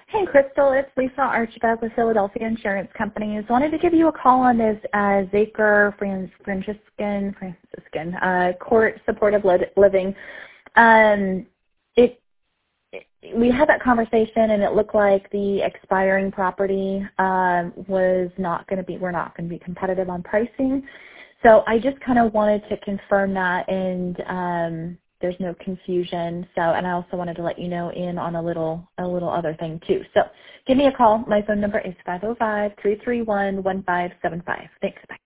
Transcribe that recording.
Hey, Crystal, it's Lisa Archibald with Philadelphia Insurance Companies. Wanted to give you a call on this Zaker Franciscan Court Supportive Living. It we had that conversation, and it looked like the expiring property was not going to be. We're not going to be competitive on pricing. So I just kind of wanted to confirm that, and there's no confusion. So, and I also wanted to let you know in on a little other thing too. So give me a call. My phone number is 505-331-1575. Thanks. Bye.